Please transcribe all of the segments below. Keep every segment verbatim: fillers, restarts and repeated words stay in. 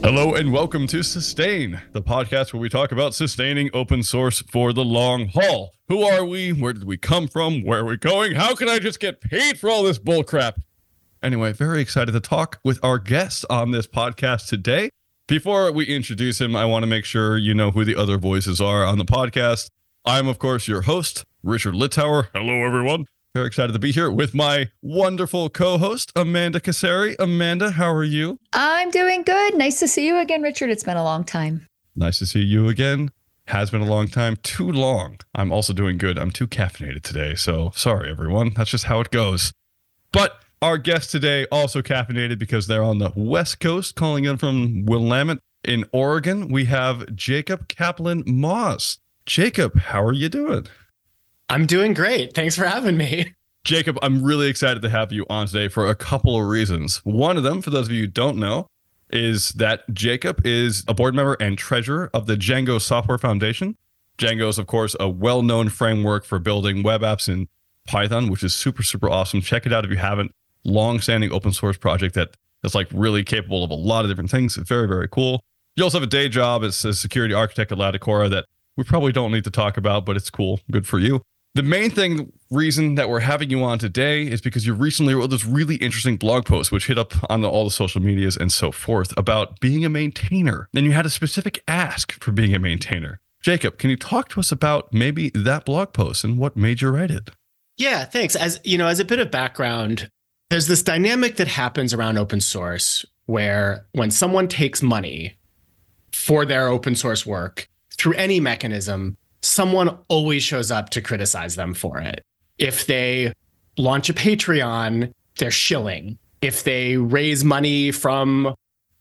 Hello and welcome to Sustain, the podcast where we talk about sustaining open source for the long haul. Who are we? Where did we come from? Where are we going? How can I just get paid for all this bullcrap? Anyway, very excited to talk with our guest on this podcast today. Before we introduce him, I want to make sure you know who the other voices are on the podcast. I'm, of course, your host, Richard Littauer. Hello, everyone. Very excited to be here with my wonderful co-host, Amanda Casari. Amanda, how are you? I'm doing good. Nice to see you again, Richard. It's been a long time. Nice to see you again. Has been a long time. Too long. I'm also doing good. I'm too caffeinated today, so sorry, everyone. That's just how it goes. But our guest today also caffeinated because they're on the West Coast, calling in from Willamette in Oregon. We have Jacob Kaplan Moss. Jacob, how are you doing? I'm doing great. Thanks for having me. Jacob, I'm really excited to have you on today for a couple of reasons. One of them, for those of you who don't know, is that Jacob is a board member and treasurer of the Django Software Foundation. Django is, of course, a well-known framework for building web apps in Python, which is super, super awesome. Check it out if you haven't. Long-standing open source project that is like really capable of a lot of different things. Very, very cool. You also have a day job as a security architect at Latticora that we probably don't need to talk about, but it's cool. Good for you. The main thing, reason that we're having you on today is because you recently wrote this really interesting blog post, which hit up on the, all the social medias and so forth, about being a maintainer. And you had a specific ask for being a maintainer. Jacob, can you talk to us about maybe that blog post and what made you write it? Yeah, thanks. As you know, as a bit of background, there's this dynamic that happens around open source where when someone takes money for their open source work through any mechanism, someone always shows up to criticize them for it. If they launch a Patreon, they're shilling. If they raise money from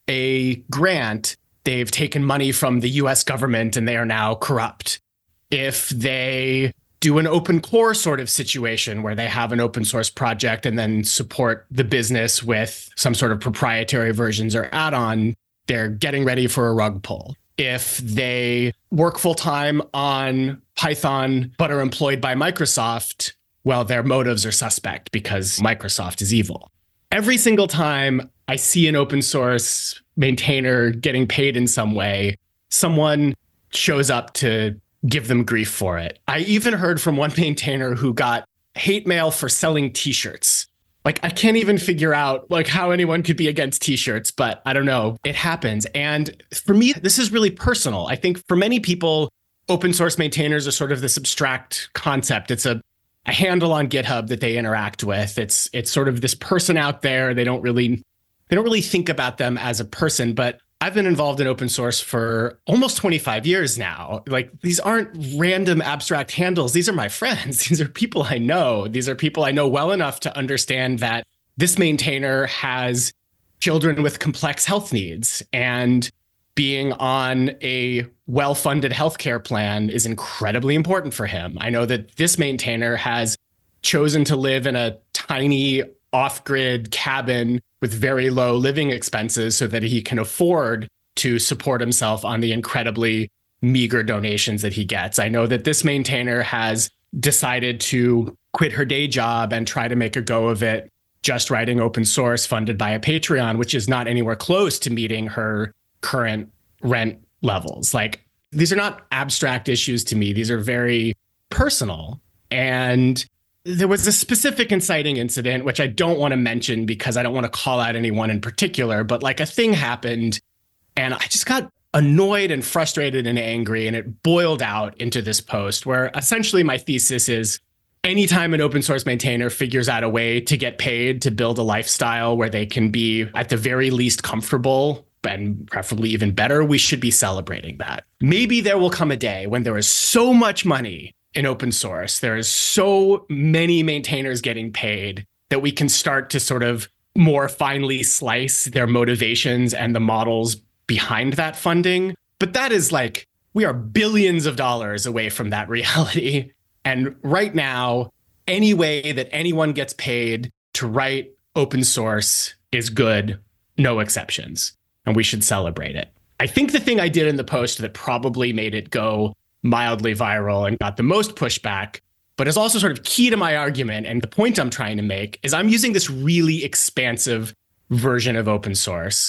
a grant, they've taken money from the U S government and they are now corrupt. If they do an open core sort of situation where they have an open source project and then support the business with some sort of proprietary versions or add-on, they're getting ready for a rug pull. If they work full-time on Python but are employed by Microsoft, well, their motives are suspect because Microsoft is evil. Every single time I see an open source maintainer getting paid in some way, someone shows up to give them grief for it. I even heard from one maintainer who got hate mail for selling t-shirts. Like, I can't even figure out like how anyone could be against t-shirts, but I don't know. It happens. And for me, this is really personal. I think for many people, open source maintainers are sort of this abstract concept. It's a, a handle on GitHub that they interact with. It's it's sort of this person out there. They don't really they don't really think about them as a person, but I've been involved in open source for almost twenty-five years now. Like, these aren't random abstract handles. These are my friends. These are people I know. These are people I know well enough to understand that this maintainer has children with complex health needs, and being on a well-funded healthcare plan is incredibly important for him. I know that this maintainer has chosen to live in a tiny off-grid cabin with very low living expenses so that he can afford to support himself on the incredibly meager donations that he gets. I know that this maintainer has decided to quit her day job and try to make a go of it just writing open source funded by a Patreon, which is not anywhere close to meeting her current rent levels. Like, these are not abstract issues to me. These are very personal. And there was a specific inciting incident, which I don't want to mention because I don't want to call out anyone in particular, but like a thing happened and I just got annoyed and frustrated and angry, and it boiled out into this post where essentially my thesis is anytime an open source maintainer figures out a way to get paid to build a lifestyle where they can be at the very least comfortable and preferably even better, we should be celebrating that. Maybe there will come a day when there is so much money in open source, there is so many maintainers getting paid that we can start to sort of more finely slice their motivations and the models behind that funding. But that is like, we are billions of dollars away from that reality. And right now, any way that anyone gets paid to write open source is good, no exceptions. And we should celebrate it. I think the thing I did in the post that probably made it go mildly viral and got the most pushback, but is also sort of key to my argument, and the point I'm trying to make, is I'm using this really expansive version of open source.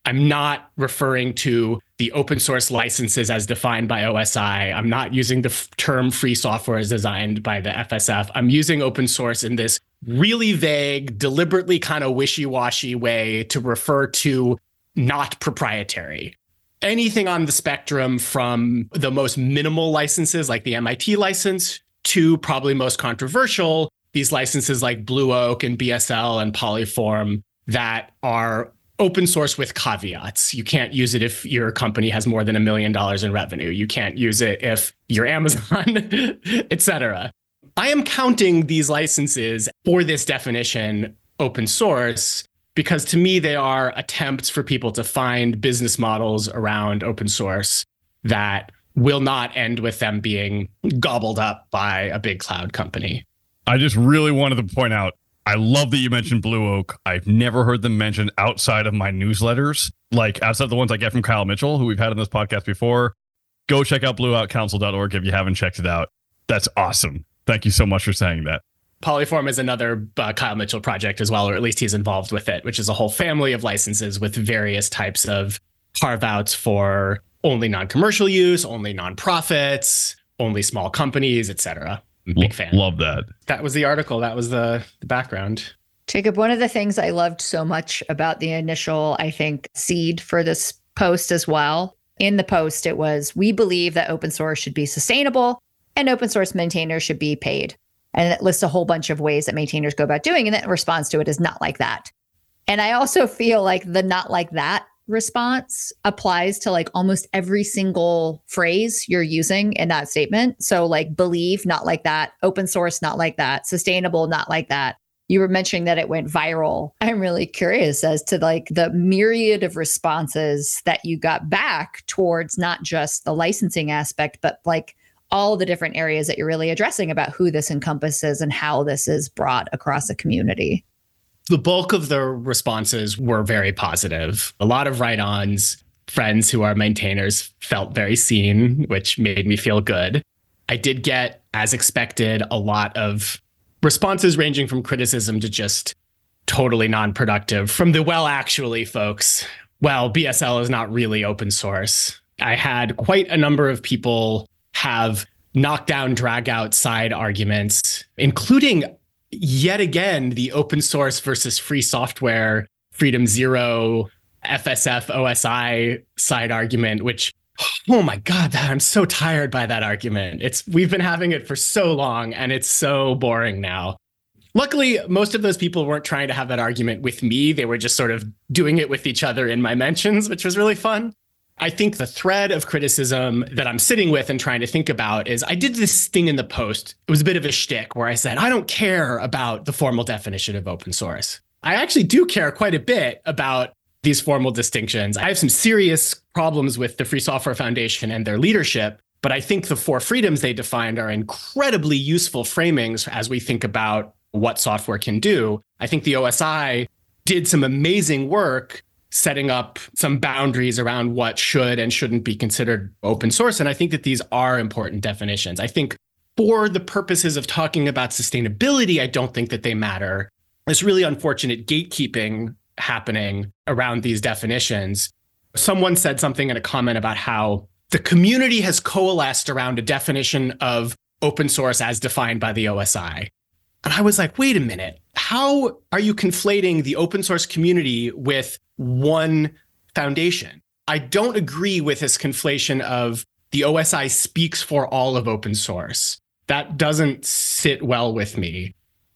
I'm not referring to the open source licenses as defined by O S I. I'm not using the f- term free software as designed by the F S F. I'm using open source in this really vague, deliberately kind of wishy-washy way to refer to not proprietary. Anything on the spectrum from the most minimal licenses like the M I T license to probably most controversial, these licenses like Blue Oak and B S L and Polyform that are open source with caveats. You can't use it if your company has more than a million dollars in revenue. You can't use it if you're Amazon, et cetera. I am counting these licenses for this definition open source because to me, they are attempts for people to find business models around open source that will not end with them being gobbled up by a big cloud company. I just really wanted to point out, I love that you mentioned Blue Oak. I've never heard them mentioned outside of my newsletters, like outside of the ones I get from Kyle Mitchell, who we've had on this podcast before. Go check out blue out council dot org if you haven't checked it out. That's awesome. Thank you so much for saying that. Polyform is another uh, Kyle Mitchell project as well, or at least he's involved with it, which is a whole family of licenses with various types of carve-outs for only non-commercial use, only nonprofits, only small companies, et cetera. Big fan. Love that. That was the article. That was the, the background. Jacob, one of the things I loved so much about the initial, I think, seed for this post as well, in the post, it was, we believe that open source should be sustainable and open source maintainers should be paid. And it lists a whole bunch of ways that maintainers go about doing, and that response to it is not like that. And I also feel like the not like that response applies to like almost every single phrase you're using in that statement. So like believe, not like that. Open source, not like that. Sustainable, not like that. You were mentioning that it went viral. I'm really curious as to like the myriad of responses that you got back towards not just the licensing aspect, but like all the different areas that you're really addressing about who this encompasses and how this is brought across a community. The bulk of the responses were very positive. A lot of write-ons, friends who are maintainers felt very seen, which made me feel good. I did get, as expected, a lot of responses ranging from criticism to just totally non-productive. From the, well, actually, folks, well, B S L is not really open source. I had quite a number of people have knockdown, drag-out side arguments, including yet again, the open source versus free software, Freedom Zero, F S F, O S I side argument, which, oh my God, I'm so tired by that argument. It's we've been having it for so long and it's so boring now. Luckily, most of those people weren't trying to have that argument with me. They were just sort of doing it with each other in my mentions, which was really fun. I think the thread of criticism that I'm sitting with and trying to think about is I did this thing in the post. It was a bit of a shtick where I said, I don't care about the formal definition of open source. I actually do care quite a bit about these formal distinctions. I have some serious problems with the Free Software Foundation and their leadership, but I think the four freedoms they defined are incredibly useful framings as we think about what software can do. I think the O S I did some amazing work setting up some boundaries around what should and shouldn't be considered open source. And I think that these are important definitions. I think for the purposes of talking about sustainability, I don't think that they matter. There's really unfortunate gatekeeping happening around these definitions. Someone said something in a comment about how the community has coalesced around a definition of open source as defined by the O S I. And I was like, wait a minute, how are you conflating the open source community with one foundation? I don't agree with this conflation of the O S I speaks for all of open source. That doesn't sit well with me.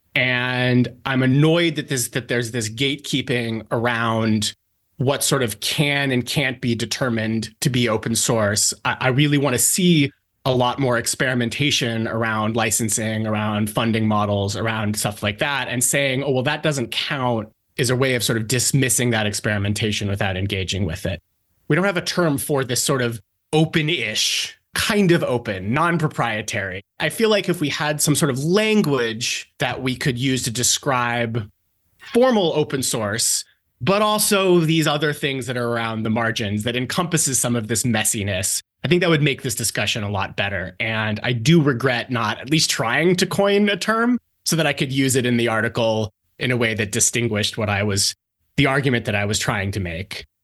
And I'm annoyed that this that there's this gatekeeping around what sort of can and can't be determined to be open source. I, I really want to see a lot more experimentation around licensing, around funding models, around stuff like that, and saying, oh, well, that doesn't count is a way of sort of dismissing that experimentation without engaging with it. We don't have a term for this sort of open-ish, kind of open, non-proprietary. I feel like if we had some sort of language that we could use to describe formal open source, but also these other things that are around the margins that encompasses some of this messiness, I think that would make this discussion a lot better. And I do regret not at least trying to coin a term so that I could use it in the article in a way that distinguished what I was, the argument that I was trying to make.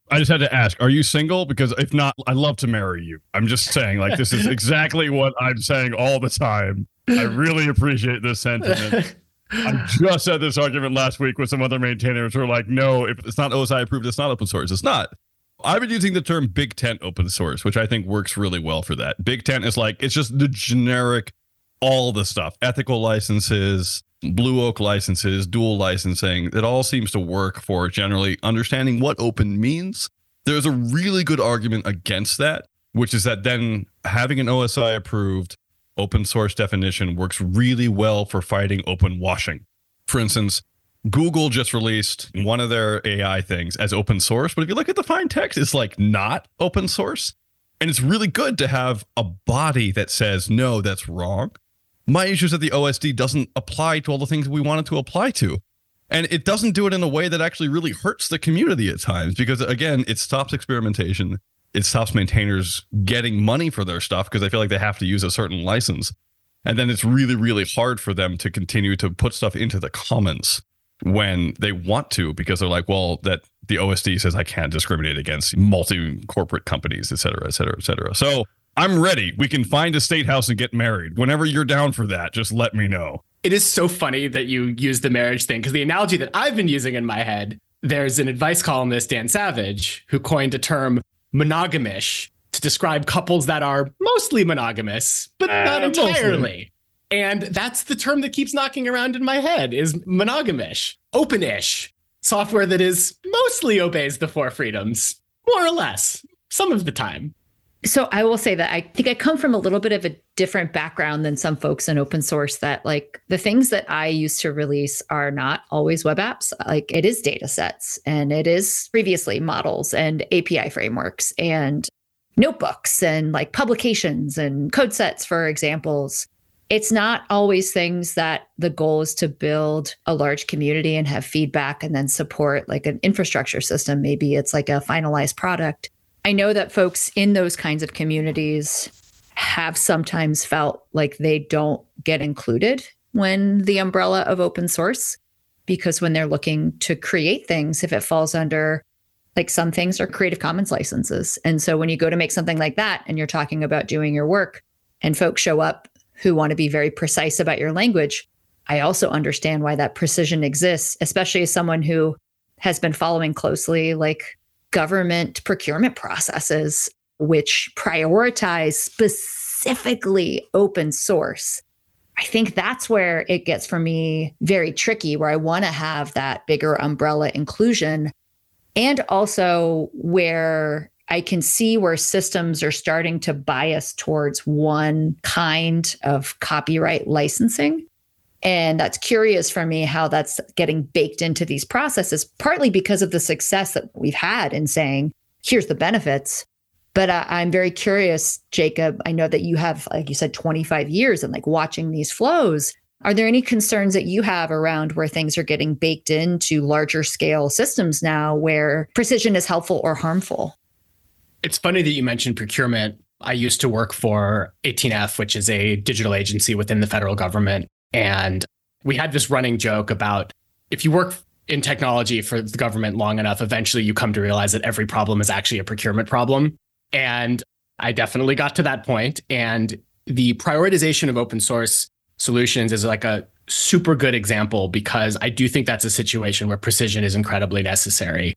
I just had to ask, are you single? Because if not, I'd love to marry you. I'm just saying, like, this is exactly what I'm saying all the time. I really appreciate this sentiment. I just had this argument last week with some other maintainers who are like, no, if it's not O S I approved, it's not open source. It's not. I've been using the term Big Tent open source, which I think works really well for that. Big Tent is like, it's just the generic, all the stuff, ethical licenses, Blue Oak licenses, dual licensing. It all seems to work for generally understanding what open means. There's a really good argument against that, which is that then having an O S I approved open source definition works really well for fighting open washing. For instance, Google just released one of their A I things as open source, but if you look at the fine text, it's like not open source. And it's really good to have a body that says, no, that's wrong. My issue is that the O S D doesn't apply to all the things we want it to apply to. And it doesn't do it in a way that actually really hurts the community at times, because again, it stops experimentation. It stops maintainers getting money for their stuff because they feel like they have to use a certain license. And then it's really, really hard for them to continue to put stuff into the commons when they want to, because they're like, well, that the O S D says I can't discriminate against multi-corporate companies, et cetera, et cetera, et cetera. So I'm ready. We can find a state house and get married. Whenever you're down for that, just let me know. It is so funny that you use the marriage thing, because the analogy that I've been using in my head, there's an advice columnist, Dan Savage, who coined a term monogamish to describe couples that are mostly monogamous, but uh, not entirely. Mostly. And that's the term that keeps knocking around in my head, is monogamish, open-ish, software that is mostly obeys the four freedoms, more or less, some of the time. So I will say that I think I come from a little bit of a different background than some folks in open source, that like the things that I used to release are not always web apps. Like it is data sets, and it is previously models and A P I frameworks and notebooks and like publications and code sets, for examples. It's not always things that the goal is to build a large community and have feedback and then support like an infrastructure system. Maybe it's like a finalized product. I know that folks in those kinds of communities have sometimes felt like they don't get included when the umbrella of open source, because when they're looking to create things, if it falls under, like some things are Creative Commons licenses. And so when you go to make something like that and you're talking about doing your work and folks show up who want to be very precise about your language, I also understand why that precision exists, especially as someone who has been following closely like government procurement processes, which prioritize specifically open source. I think that's where it gets for me very tricky, where I want to have that bigger umbrella inclusion, and also where I can see where systems are starting to bias towards one kind of copyright licensing. And that's curious for me how that's getting baked into these processes, partly because of the success that we've had in saying, here's the benefits. But uh, I'm very curious, Jacob, I know that you have, like you said, twenty-five years and like watching these flows. Are there any concerns that you have around where things are getting baked into larger scale systems now where precision is helpful or harmful? It's funny that you mentioned procurement. I used to work for eighteen F, which is a digital agency within the federal government. And we had this running joke about if you work in technology for the government long enough, eventually you come to realize that every problem is actually a procurement problem. And I definitely got to that point. And the prioritization of open source solutions is like a super good example, because I do think that's a situation where precision is incredibly necessary.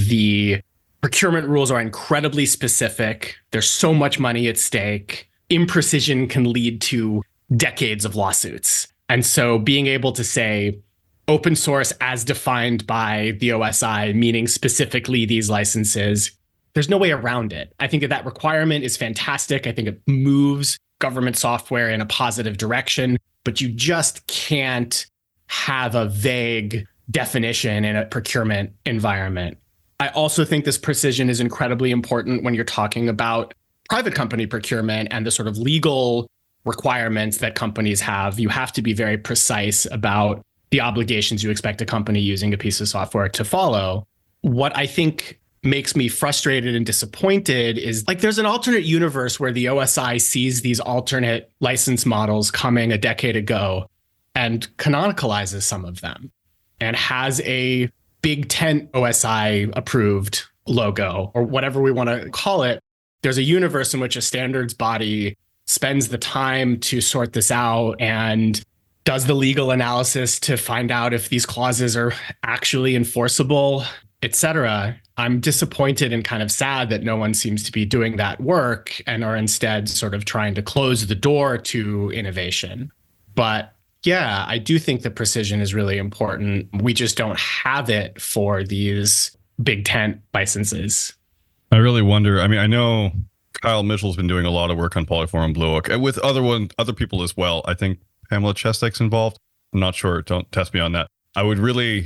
The procurement rules are incredibly specific. There's so much money at stake. Imprecision can lead to decades of lawsuits. And so being able to say open source as defined by the O S I, meaning specifically these licenses, there's no way around it. I think that that requirement is fantastic. I think it moves government software in a positive direction, but you just can't have a vague definition in a procurement environment. I also think this precision is incredibly important when you're talking about private company procurement and the sort of legal requirements that companies have. You have to be very precise about the obligations you expect a company using a piece of software to follow. What I think makes me frustrated and disappointed is like there's an alternate universe where the O S I sees these alternate license models coming a decade ago and canonicalizes some of them and has a Big Tent O S I approved logo or whatever we want to call it, there's a universe in which a standards body spends the time to sort this out and does the legal analysis to find out if these clauses are actually enforceable, et cetera. I'm disappointed and kind of sad that no one seems to be doing that work and are instead sort of trying to close the door to innovation. But yeah, I do think that precision is really important. We just don't have it for these big tent licenses. I really wonder. I mean, I know Kyle Mitchell's been doing a lot of work on Polyforum Blue Oak and with other one, other people as well. I think Pamela Chestek's involved. I'm not sure. Don't test me on that. I would really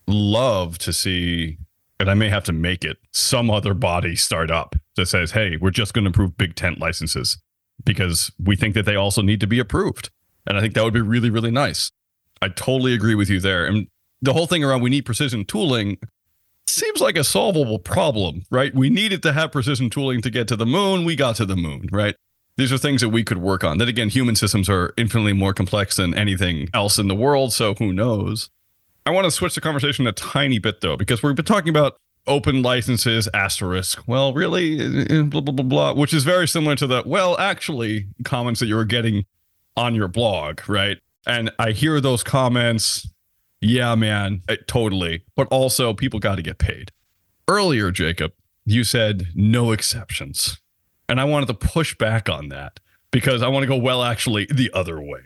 love to see, and I may have to make it, some other body start up that says, hey, we're just going to approve big tent licenses because we think that they also need to be approved. And I think that would be really, really nice. I totally agree with you there. And the whole thing around we need precision tooling seems like a solvable problem, right? We needed to have precision tooling to get to the moon. We got to the moon, right? These are things that we could work on. Then again, human systems are infinitely more complex than anything else in the world. So who knows? I want to switch the conversation a tiny bit, though, because we've been talking about open licenses, asterisk. Well, really, blah, blah, blah, blah, which is very similar to the, well, actually, comments that you were getting on your blog, right? And I hear those comments. Yeah, man, I, totally. But also, people got to get paid. Earlier, Jacob, you said no exceptions. And I wanted to push back on that because I want to go, well, actually, the other way.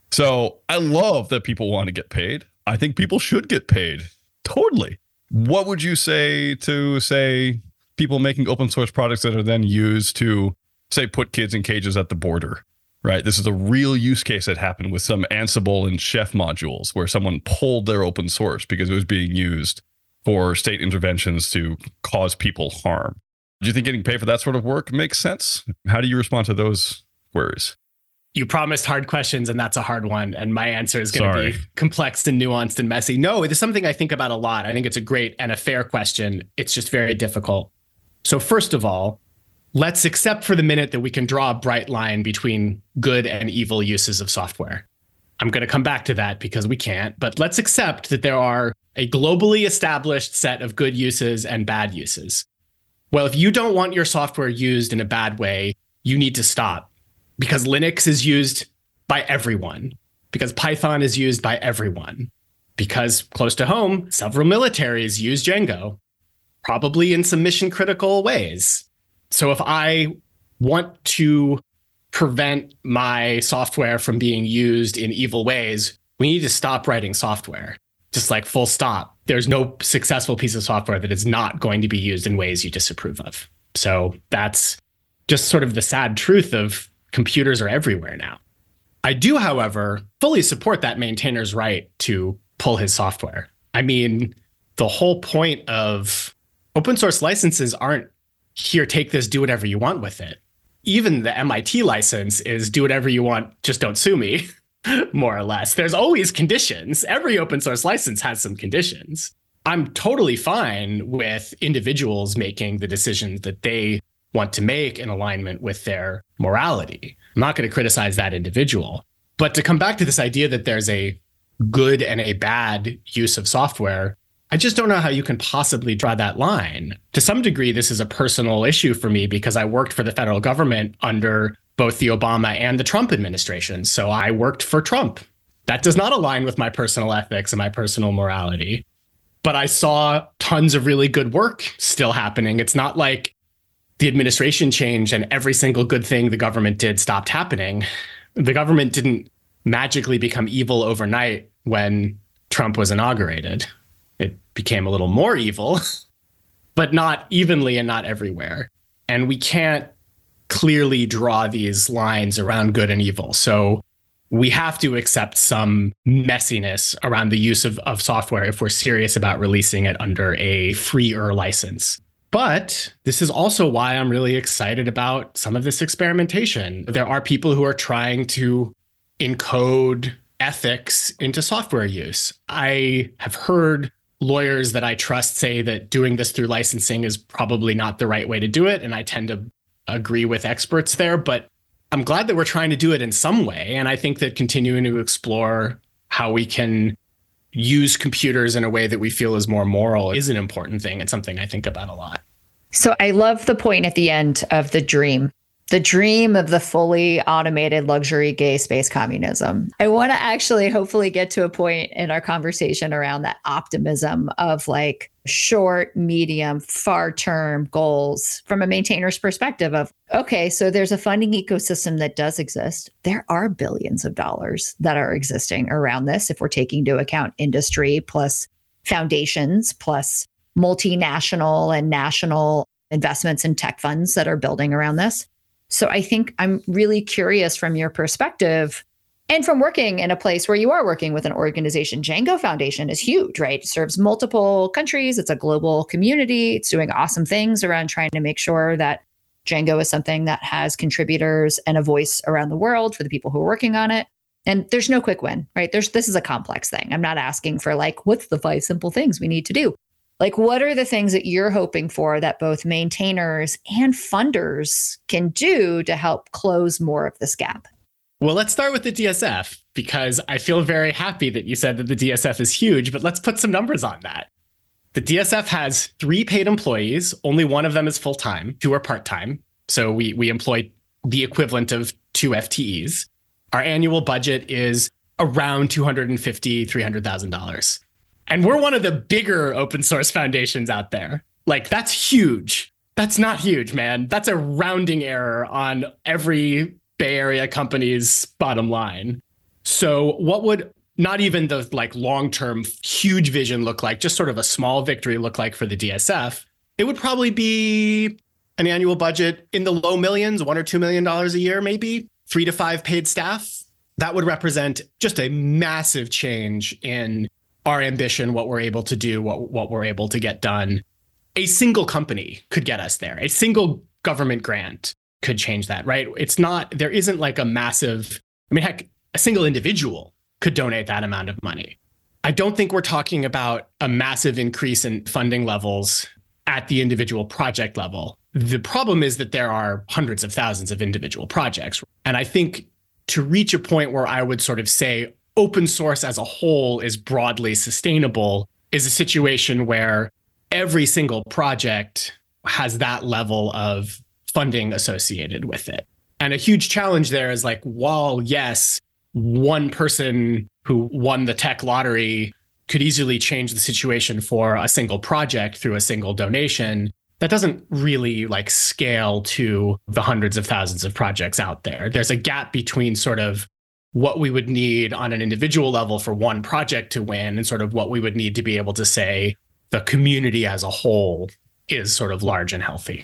So I love that people want to get paid. I think people should get paid. Totally. What would you say to, say, people making open source products that are then used to, say, put kids in cages at the border? Right. This is a real use case that happened with some Ansible and Chef modules where someone pulled their open source because it was being used for state interventions to cause people harm. Do you think getting paid for that sort of work makes sense? How do you respond to those queries? You promised hard questions, and that's a hard one. And my answer is going to be complex and nuanced and messy. No, it is something I think about a lot. I think it's a great and a fair question. It's just very difficult. So first of all, let's accept for the minute that we can draw a bright line between good and evil uses of software. I'm going to come back to that because we can't, but let's accept that there are a globally established set of good uses and bad uses. Well, if you don't want your software used in a bad way, you need to stop because Linux is used by everyone, because Python is used by everyone, because close to home, several militaries use Django, probably in some mission critical ways. So if I want to prevent my software from being used in evil ways, we need to stop writing software. Just like full stop. There's no successful piece of software that is not going to be used in ways you disapprove of. So that's just sort of the sad truth of computers are everywhere now. I do, however, fully support that maintainer's right to pull his software. I mean, the whole point of open source licenses aren't here, take this, do whatever you want with it. Even the M I T license is do whatever you want, just don't sue me, more or less. There's always conditions. Every open source license has some conditions. I'm totally fine with individuals making the decisions that they want to make in alignment with their morality. I'm not going to criticize that individual. But to come back to this idea that there's a good and a bad use of software, I just don't know how you can possibly draw that line. To some degree, this is a personal issue for me because I worked for the federal government under both the Obama and the Trump administration. So I worked for Trump. That does not align with my personal ethics and my personal morality. But I saw tons of really good work still happening. It's not like the administration changed and every single good thing the government did stopped happening. The government didn't magically become evil overnight when Trump was inaugurated. It became a little more evil, but not evenly and not everywhere. And we can't clearly draw these lines around good and evil. So we have to accept some messiness around the use of, of software if we're serious about releasing it under a freer license. But this is also why I'm really excited about some of this experimentation. There are people who are trying to encode ethics into software use. I have heard lawyers that I trust say that doing this through licensing is probably not the right way to do it. And I tend to agree with experts there, but I'm glad that we're trying to do it in some way. And I think that continuing to explore how we can use computers in a way that we feel is more moral is an important thing and something I think about a lot. So I love the point at the end of the dream, the dream of the fully automated luxury gay space communism. I want to actually hopefully get to a point in our conversation around that optimism of like short, medium, far term goals from a maintainer's perspective of, okay, so there's a funding ecosystem that does exist. There are billions of dollars that are existing around this if we're taking into account industry plus foundations plus multinational and national investments and tech funds that are building around this. So I think I'm really curious from your perspective and from working in a place where you are working with an organization. Django Foundation is huge, right? It serves multiple countries. It's a global community. It's doing awesome things around trying to make sure that Django is something that has contributors and a voice around the world for the people who are working on it. And there's no quick win, right? There's this is a complex thing. I'm not asking for like, what's the five simple things we need to do? Like, what are the things that you're hoping for that both maintainers and funders can do to help close more of this gap? Well, let's start with the D S F, because I feel very happy that you said that the D S F is huge, but let's put some numbers on that. The D S F has three paid employees. Only one of them is full-time, two are part-time. So we, we employ the equivalent of two F T Es. Our annual budget is around two hundred fifty thousand dollars, three hundred thousand dollars. And we're one of the bigger open source foundations out there. Like, that's huge. That's not huge, man. That's a rounding error on every Bay Area company's bottom line. So what would not even the like long-term huge vision look like, just sort of a small victory look like for the D S F? It would probably be an annual budget in the low millions, one or two million dollars a year, maybe three to five paid staff. That would represent just a massive change in our ambition, what we're able to do, what, what we're able to get done. A single company could get us there. A single government grant could change that, right? It's not, there isn't like a massive, I mean, heck, a single individual could donate that amount of money. I don't think we're talking about a massive increase in funding levels at the individual project level. The problem is that there are hundreds of thousands of individual projects. And I think to reach a point where I would sort of say open source as a whole is broadly sustainable is a situation where every single project has that level of funding associated with it. And a huge challenge there is like, while yes, one person who won the tech lottery could easily change the situation for a single project through a single donation, that doesn't really like scale to the hundreds of thousands of projects out there. There's a gap between sort of what we would need on an individual level for one project to win and sort of what we would need to be able to say the community as a whole is sort of large and healthy.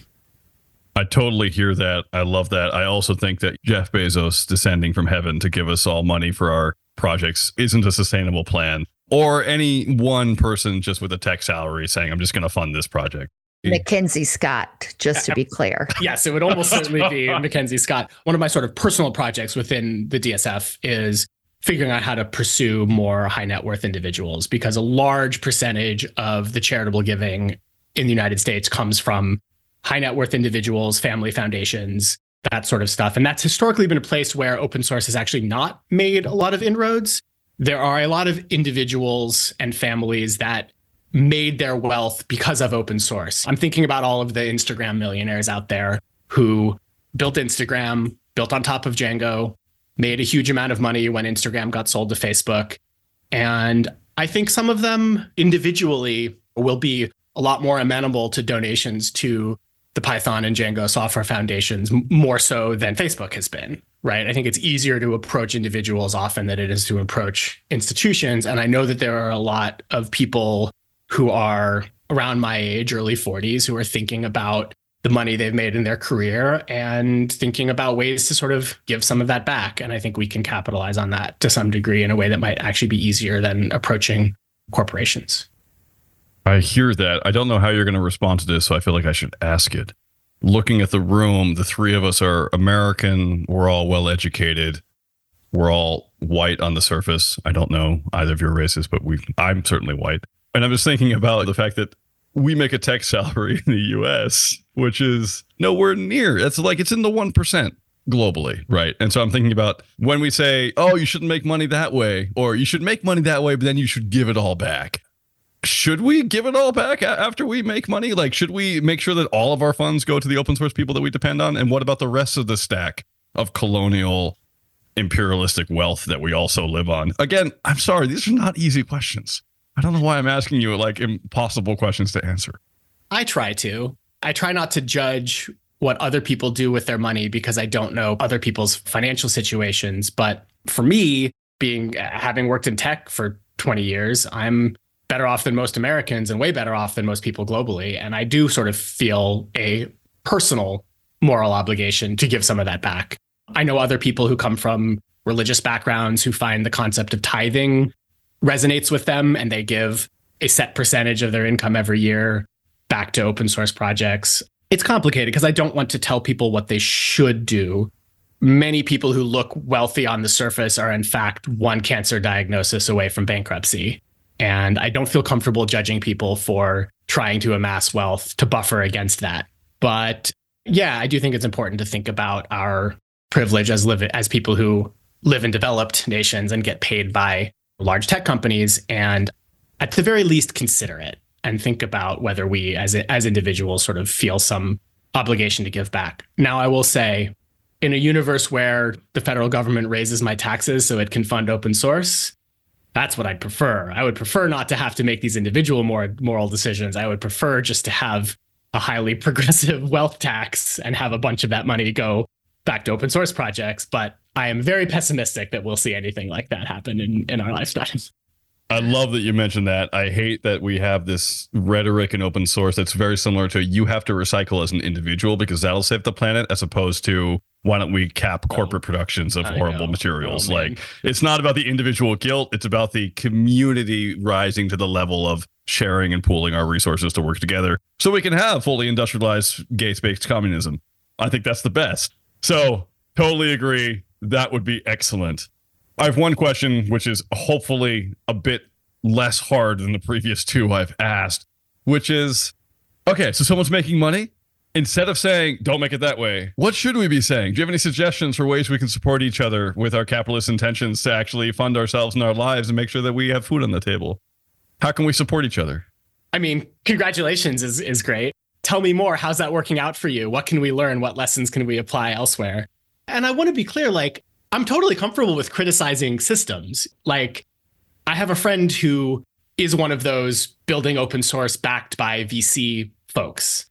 I totally hear that. I love that. I also think that Jeff Bezos descending from heaven to give us all money for our projects isn't a sustainable plan, or any one person just with a tech salary saying, I'm just going to fund this project. Mackenzie Scott, just to be clear. Yes, it would almost certainly be Mackenzie Scott. One of my sort of personal projects within the D S F is figuring out how to pursue more high net worth individuals, because a large percentage of the charitable giving in the United States comes from high net worth individuals, family foundations, that sort of stuff. And that's historically been a place where open source has actually not made a lot of inroads. There are a lot of individuals and families that made their wealth because of open source. I'm thinking about all of the Instagram millionaires out there who built Instagram, built on top of Django, made a huge amount of money when Instagram got sold to Facebook. And I think some of them individually will be a lot more amenable to donations to the Python and Django software foundations, more so than Facebook has been, right? I think it's easier to approach individuals often than it is to approach institutions. And I know that there are a lot of people who are around my age, early forties, who are thinking about the money they've made in their career and thinking about ways to sort of give some of that back. And I think we can capitalize on that to some degree in a way that might actually be easier than approaching corporations. I hear that. I don't know how you're going to respond to this, so I feel like I should ask it. Looking at the room, the three of us are American. We're all well educated. We're all white on the surface. I don't know either of your races, but we I'm certainly white. And I'm just thinking about the fact that we make a tech salary in the U S, which is nowhere near. It's like it's in the one percent globally, right? And so I'm thinking about when we say, oh, you shouldn't make money that way, or you should make money that way, but then you should give it all back. should we give it all back after we make money? Like, should we make sure that all of our funds go to the open source people that we depend on? And what about the rest of the stack of colonial imperialistic wealth that we also live on? Again, I'm sorry, these are not easy questions. I don't know why I'm asking you like impossible questions to answer. I try to. I try not to judge what other people do with their money because I don't know other people's financial situations. But for me, being having worked in tech for twenty years, I'm better off than most Americans and way better off than most people globally. And I do sort of feel a personal moral obligation to give some of that back. I know other people who come from religious backgrounds who find the concept of tithing resonates with them, and they give a set percentage of their income every year back to open source projects. It's complicated because I don't want to tell people what they should do. Many people who look wealthy on the surface are in fact one cancer diagnosis away from bankruptcy. And I don't feel comfortable judging people for trying to amass wealth to buffer against that. But yeah, I do think it's important to think about our privilege as live as people who live in developed nations and get paid by large tech companies, and at the very least consider it and think about whether we as as individuals sort of feel some obligation to give back. Now, I will say, in a universe where the federal government raises my taxes so it can fund open source, that's what I'd prefer. I would prefer not to have to make these individual moral, moral decisions. I would prefer just to have a highly progressive wealth tax and have a bunch of that money go back to open source projects. But I am very pessimistic that we'll see anything like that happen in, in our lifetimes. I love that you mentioned that. I hate that we have this rhetoric in open source that's very similar to you have to recycle as an individual because that'll save the planet, as opposed to why don't we cap corporate oh, productions of I horrible know. materials? Oh, like, it's not about the individual guilt. It's about the community rising to the level of sharing and pooling our resources to work together so we can have fully industrialized Gates-based communism. I think that's the best. So totally agree. That would be excellent. I have one question, which is hopefully a bit less hard than the previous two I've asked, which is, okay, so someone's making money. Instead of saying, don't make it that way, what should we be saying? Do you have any suggestions for ways we can support each other with our capitalist intentions to actually fund ourselves and our lives and make sure that we have food on the table? How can we support each other? I mean, congratulations is, is great. Tell me more. How's that working out for you? What can we learn? What lessons can we apply elsewhere? And I want to be clear, like, I'm totally comfortable with criticizing systems. Like, I have a friend who is one of those building open source backed by V C folks.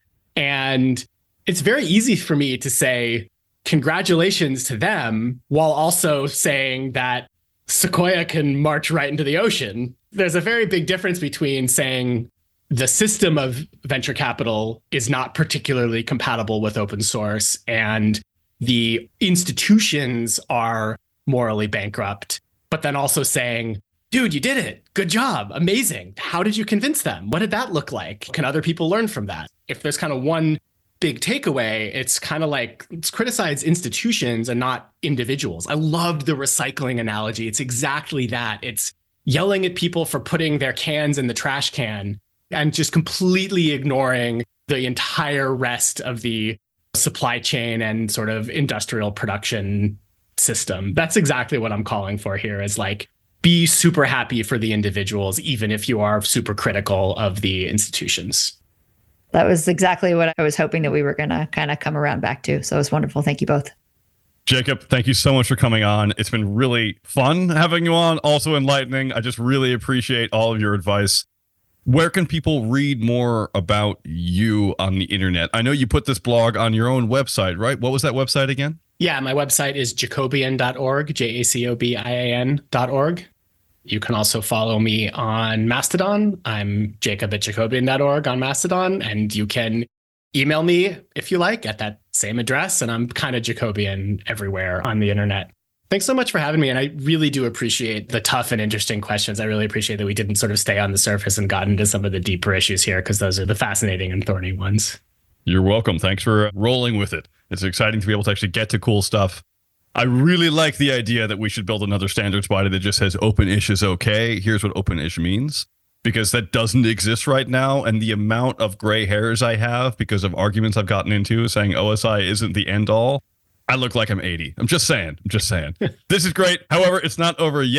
And it's very easy for me to say congratulations to them while also saying that Sequoia can march right into the ocean. There's a very big difference between saying the system of venture capital is not particularly compatible with open source and the institutions are morally bankrupt, but then also saying, dude, you did it. Good job. Amazing. How did you convince them? What did that look like? Can other people learn from that? If there's kind of one big takeaway, it's kind of like, let's criticize institutions and not individuals. I loved the recycling analogy. It's exactly that. It's yelling at people for putting their cans in the trash can and just completely ignoring the entire rest of the supply chain and sort of industrial production system. That's exactly what I'm calling for here, is like, be super happy for the individuals, even if you are super critical of the institutions. That was exactly what I was hoping that we were going to kind of come around back to. So it was wonderful. Thank you both. Jacob, thank you so much for coming on. It's been really fun having you on, also enlightening. I just really appreciate all of your advice. Where can people read more about you on the internet? I know you put this blog on your own website, right? What was that website again? Yeah, my website is jacobian dot org, J A C O B I A N dot org. You can also follow me on Mastodon. I'm jacob at jacobian dot org on Mastodon, and you can email me if you like at that same address, and I'm kind of Jacobian everywhere on the internet. Thanks so much for having me, and I really do appreciate the tough and interesting questions. I really appreciate that we didn't sort of stay on the surface and got into some of the deeper issues here, because those are the fascinating and thorny ones. You're welcome. Thanks for rolling with it. It's exciting to be able to actually get to cool stuff. I really like the idea that we should build another standards body that just says open-ish is okay. Here's what open-ish means, because that doesn't exist right now. And the amount of gray hairs I have because of arguments I've gotten into saying O S I isn't the end all, I look like I'm eighty. I'm just saying. I'm just saying. This is great. However, it's not over yet.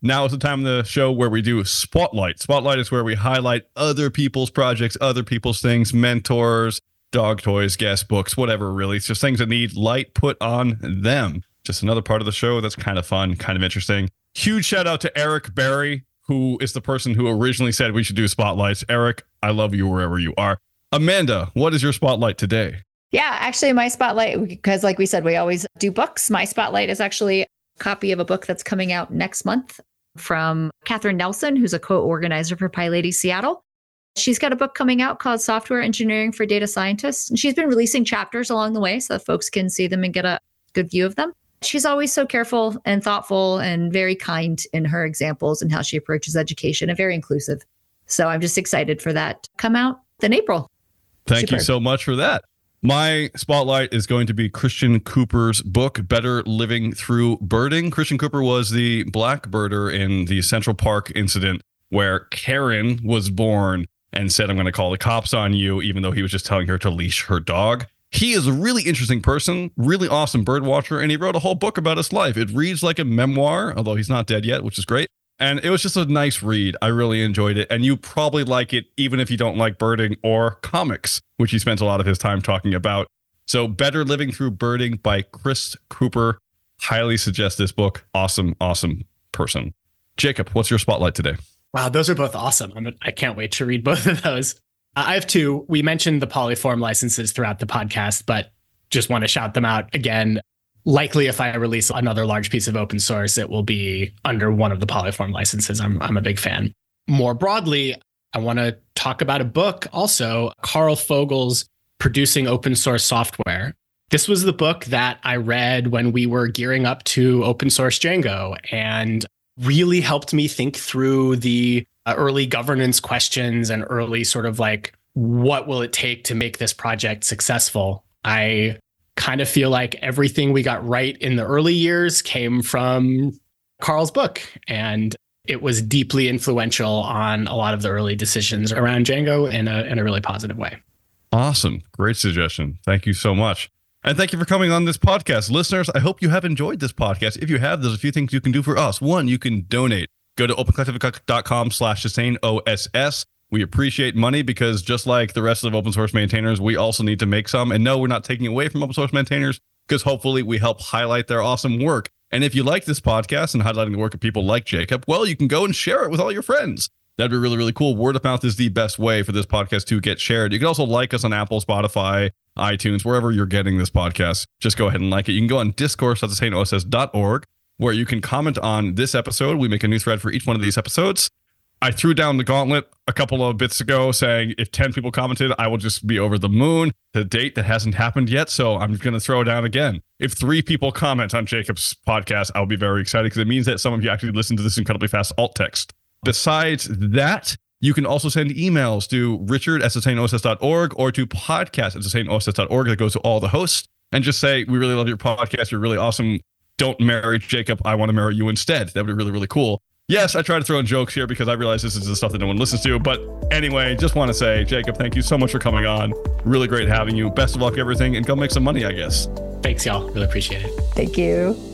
Now is the time of the show where we do Spotlight. Spotlight is where we highlight other people's projects, other people's things, mentors, dog toys, guest books, whatever, really. It's just things that need light put on them. Just another part of the show that's kind of fun, kind of interesting. Huge shout out to Eric Berry, who is the person who originally said we should do spotlights. Eric, I love you wherever you are. Amanda, what is your spotlight today? Yeah, actually, my spotlight, because like we said, we always do books. My spotlight is actually a copy of a book that's coming out next month from Catherine Nelson, who's a co-organizer for PyLady Seattle. She's got a book coming out called Software Engineering for Data Scientists. And she's been releasing chapters along the way so that folks can see them and get a good view of them. She's always so careful and thoughtful and very kind in her examples and how she approaches education and very inclusive. So I'm just excited for that to come out in April. Thank Super. you so much for that. My spotlight is going to be Christian Cooper's book, Better Living Through Birding. Christian Cooper was the black birder in the Central Park incident where Karen was born and said, I'm going to call the cops on you, even though he was just telling her to leash her dog. He is a really interesting person, really awesome bird watcher, and he wrote a whole book about his life. It reads like a memoir, although he's not dead yet, which is great. And it was just a nice read. I really enjoyed it. And you probably like it, even if you don't like birding or comics, which he spends a lot of his time talking about. So Better Living Through Birding by Chris Cooper. Highly suggest this book. Awesome, awesome person. Jacob, what's your spotlight today? Wow, those are both awesome. I'm, I can't wait to read both of those. Uh, I have two. We mentioned the Polyform licenses throughout the podcast, but just want to shout them out again. Likely, if I release another large piece of open source, it will be under one of the Polyform licenses. I'm, I'm a big fan. More broadly, I want to talk about a book also, Carl Fogel's Producing Open Source Software. This was the book that I read when we were gearing up to open source Django and really helped me think through the early governance questions and early sort of like, what will it take to make this project successful? I kind of feel like everything we got right in the early years came from Carl's book, and it was deeply influential on a lot of the early decisions around Django in a in a really positive way. Awesome. Great suggestion. Thank you so much. And thank you for coming on this podcast. Listeners, I hope you have enjoyed this podcast. If you have, there's a few things you can do for us. One, you can donate. Go to opencollective.com slash sustain OSS. We appreciate money because just like the rest of open source maintainers, we also need to make some. And no, we're not taking away from open source maintainers because hopefully we help highlight their awesome work. And if you like this podcast and highlighting the work of people like Jacob, well, you can go and share it with all your friends. That'd be really, really cool. Word of mouth is the best way for this podcast to get shared. You can also like us on Apple, Spotify, iTunes, wherever you're getting this podcast. Just go ahead and like it. You can go on discourse dot sustain O S S dot org where you can comment on this episode. We make a new thread for each one of these episodes. I threw down the gauntlet a couple of bits ago saying if ten people commented, I will just be over the moon. The date that hasn't happened yet, so I'm going to throw it down again. If three people comment on Jacob's podcast, I'll be very excited because it means that some of you actually listen to this incredibly fast alt text. Besides that, you can also send emails to richard at sustain O S S dot org or to podcast at sustain O S S dot org that goes to all the hosts and just say, we really love your podcast. You're really awesome. Don't marry Jacob. I want to marry you instead. That would be really, really cool. Yes, I try to throw in jokes here because I realize this is the stuff that no one listens to. But anyway, just want to say, Jacob, thank you so much for coming on. Really great having you. Best of luck, everything, and go make some money, I guess. Thanks, y'all. Really appreciate it. Thank you.